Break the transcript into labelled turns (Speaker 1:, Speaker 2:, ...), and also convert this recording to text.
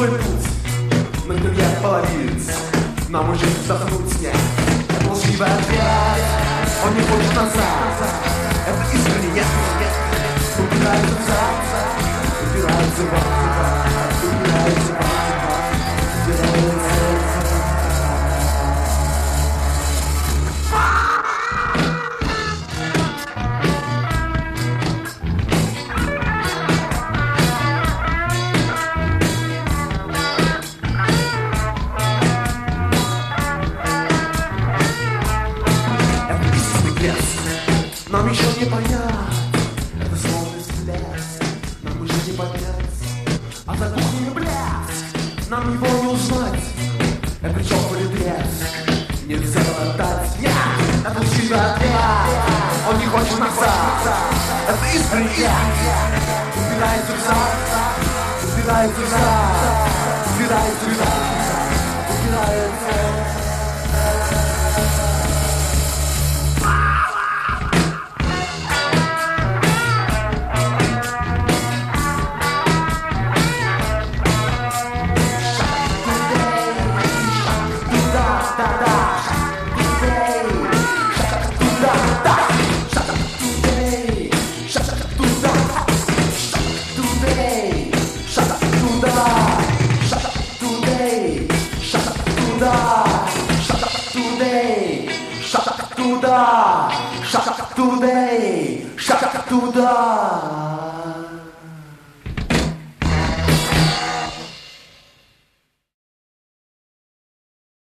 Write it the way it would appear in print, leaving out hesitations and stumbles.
Speaker 1: свой путь на крыльях половиц. Нам уже вздохнуть нет. Это лживый ответ, он не хочет назад. Это искренне нет. Убирается взад, убирается в ад, убирается в ад, убирается. Нам еще не понять, это словно всплеск. Нам уже не поднять, а за кухней блеск. Нам его не узнать, это чёрный блеск. Нельзя отдать, нет, это лживый ответ. Он не хочет назад, это искренне. Убирается взад, убирается взад, убирается взад, убирается. Шаг туда.